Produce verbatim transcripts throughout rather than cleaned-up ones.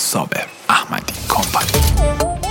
صابر احمدی کمپانی.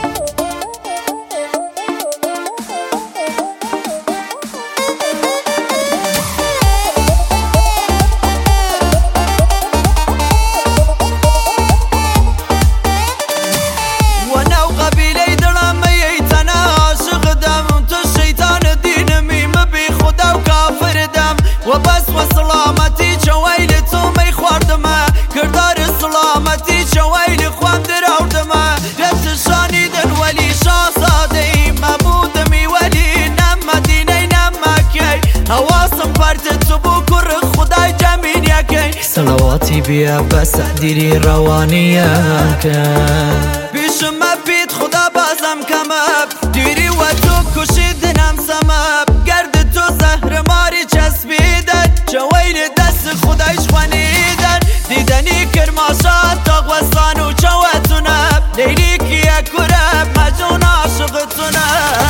وبس وسلامتی چویل تو می خواردمه کردار سلامتی چویل خوام دراودمه رتشانیدن ولی شاهزاده ای مبودمی ولی نم مدینه نم مکی حواسم پرت تو بو کر خدای جمین یکی صلواتی بیا بس دیری روانیه کن بیشم بید خدا بازم کمب دیری و تو کشیدنم سمب گرد تو زهر ماری چسبیدن چویل دست خودش خونیدن دیدنی کرماشات تاقوستان و چوتونه لیلی کیه کرب مجون عاشقتونه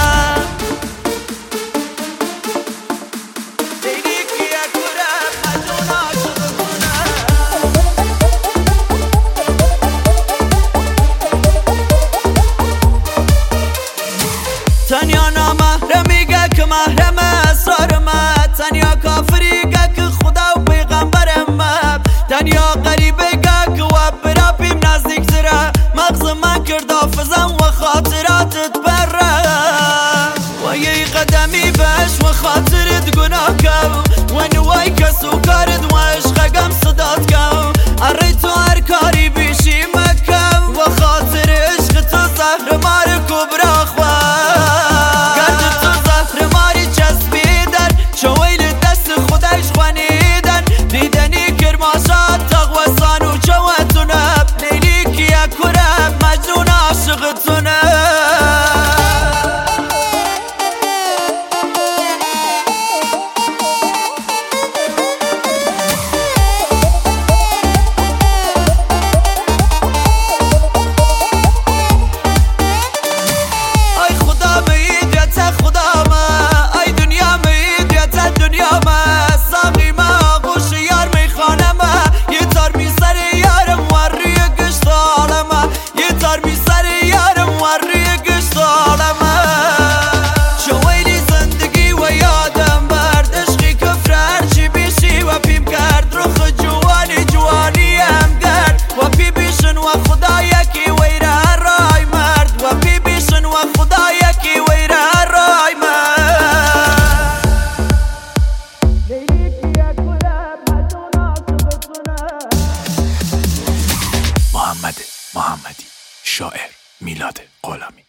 لیلی کیه کرب مجون عاشقتونه تنیا نامحرمیگه که محرم اسرارمه تنیا کافریگه که خدا و پیغمبرمه تنیا غریبگه که و برابیم نزدیک تره مغز من کرد حافظم و خاطراتت بره و یه قدمی بش و خاطرت گناه کو و نوای کسو کارد و عشقگم صدات کو اره تو هر کاری بیشی مکم و خاطر عشق تو زهر مار کبرا خواه دیدنی کرماشات تاقوستان و چوتونه لیلی کیه کرب مجنون عاشقتونه ای خدا میدیت خدا ما ای دنیا میدیت دنیا ما ساقی ما محمد محمدی شاعر میلاد غلامی.